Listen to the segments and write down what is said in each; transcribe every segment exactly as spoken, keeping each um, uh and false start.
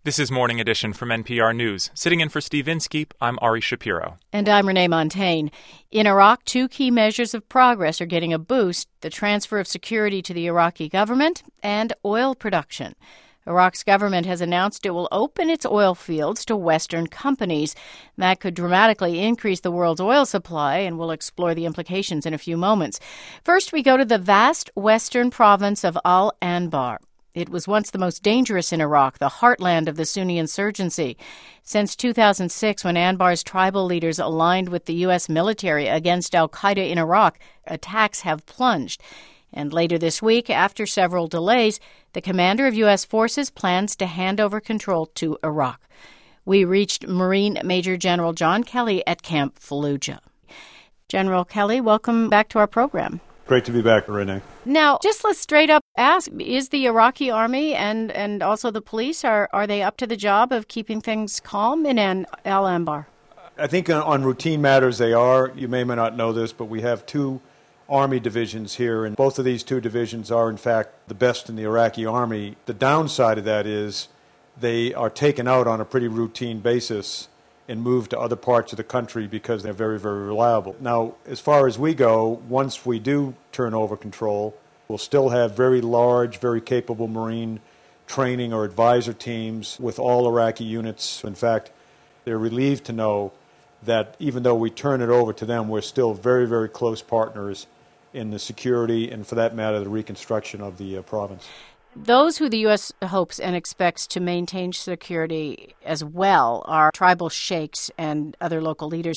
This is Morning Edition from N P R News. Sitting in for Steve Inskeep, I'm Ari Shapiro. And I'm Renee Montaigne. In Iraq, two key measures of progress are getting a boost: the transfer of security to the Iraqi government and oil production. Iraq's government has announced it will open its oil fields to Western companies. That could dramatically increase the world's oil supply, and we'll explore the implications in a few moments. First, we go to the vast western province of Al-Anbar. It was once the most dangerous in Iraq, the heartland of the Sunni insurgency. Since two thousand six, when Anbar's tribal leaders aligned with the U S military against al-Qaeda in Iraq, attacks have plunged. And later this week, after several delays, the commander of U S forces plans to hand over control to Iraq. We reached Marine Major General John Kelly at Camp Fallujah. General Kelly, welcome back to our program. Great to be back, Renee. Now, just let's straight up ask, is the Iraqi army and, and also the police, are, are they up to the job of keeping things calm in An- Al-Anbar? I think on, on routine matters they are. You may or may not know this, but we have two army divisions here, and both of these two divisions are, in fact, the best in the Iraqi army. The downside of that is they are taken out on a pretty routine basis and moved to other parts of the country because they're very, very reliable. Now, as far as we go, once we do turn over control, we'll still have very large, very capable Marine training or advisor teams with all Iraqi units. In fact, they're relieved to know that even though we turn it over to them, we're still very, very close partners in the security and, for that matter, the reconstruction of the uh, province. Those who the U S hopes and expects to maintain security as well are tribal sheikhs and other local leaders.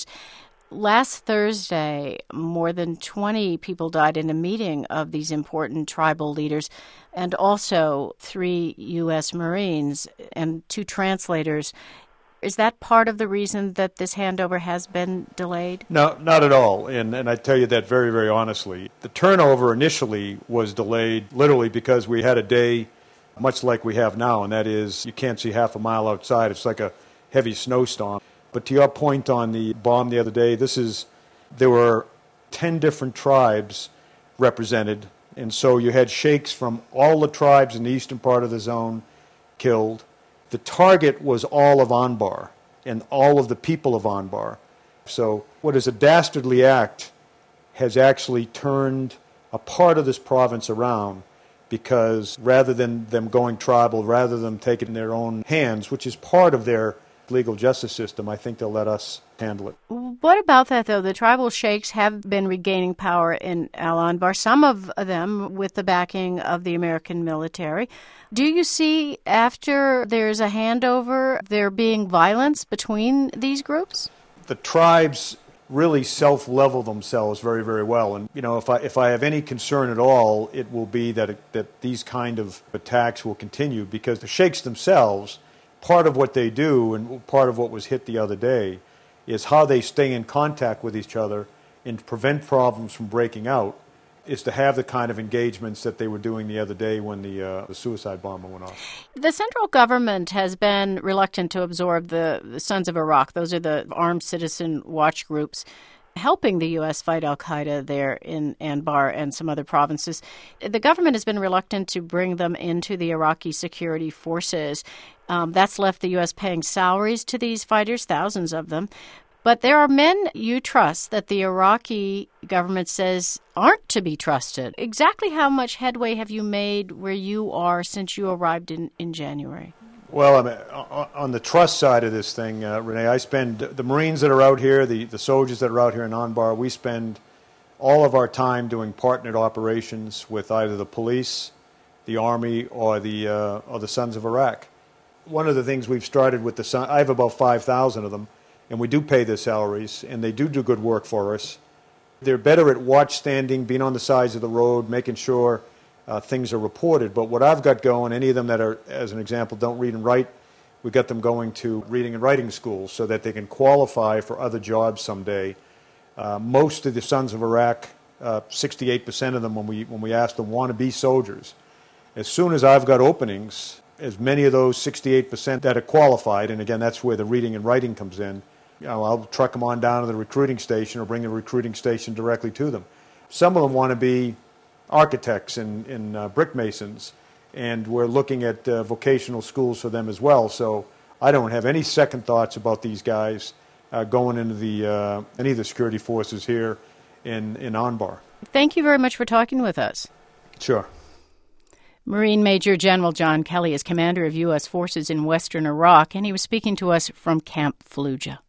Last Thursday, more than twenty people died in a meeting of these important tribal leaders, and also three U S Marines and two translators. Is that part of the reason that this handover has been delayed? No, not at all. And, and I tell you that very, very honestly. The turnover initially was delayed literally because we had a day much like we have now, and that is you can't see half a mile outside. It's like a heavy snowstorm. But to your point on the bomb the other day, this is there were ten different tribes represented, and so you had sheikhs from all the tribes in the eastern part of the zone killed. The target was all of Anbar and all of the people of Anbar. So what is a dastardly act has actually turned a part of this province around, because rather than them going tribal, rather than taking it in their own hands, which is part of their legal justice system, I think they'll let us handle it. What about that, though? The tribal sheikhs have been regaining power in Al-Anbar, some of them with the backing of the American military. Do you see, after there's a handover, there being violence between these groups? The tribes really self-level themselves very, very well. And, you know, if I if I have any concern at all, it will be that it, that these kind of attacks will continue, because the sheikhs themselves, part of what they do and part of what was hit the other day is how they stay in contact with each other and prevent problems from breaking out, is to have the kind of engagements that they were doing the other day when the, uh, the suicide bomber went off. The central government has been reluctant to absorb the, the Sons of Iraq. Those are the armed citizen watch groups helping the U S fight al-Qaeda there in Anbar and some other provinces. The government has been reluctant to bring them into the Iraqi security forces. Um, that's left the U S paying salaries to these fighters, thousands of them. But there are men you trust that the Iraqi government says aren't to be trusted. Exactly how much headway have you made where you are since you arrived in, in January? Well, I mean, on the trust side of this thing, uh, Renee, I spend the Marines that are out here, the, the soldiers that are out here in Anbar, we spend all of our time doing partnered operations with either the police, the Army, or the uh, or the Sons of Iraq. One of the things we've started with the Sun, I have about five thousand of them, and we do pay their salaries, and they do do good work for us. They're better at watch standing, being on the sides of the road, making sure Uh, things are reported. But what I've got going, any of them that are, as an example, don't read and write, we got them going to reading and writing schools so that they can qualify for other jobs someday. Uh, most of the Sons of Iraq, uh, sixty-eight percent of them, when we when we ask them, want to be soldiers. As soon as I've got openings, as many of those sixty-eight percent that are qualified, and again, that's where the reading and writing comes in, you know, I'll truck them on down to the recruiting station or bring the recruiting station directly to them. Some of them want to be architects and, and uh, brick masons, and we're looking at uh, vocational schools for them as well. So I don't have any second thoughts about these guys uh, going into the uh, any of the security forces here in, in Anbar. Thank you very much for talking with us. Sure. Marine Major General John Kelly is commander of U S forces in western Iraq, and he was speaking to us from Camp Fallujah.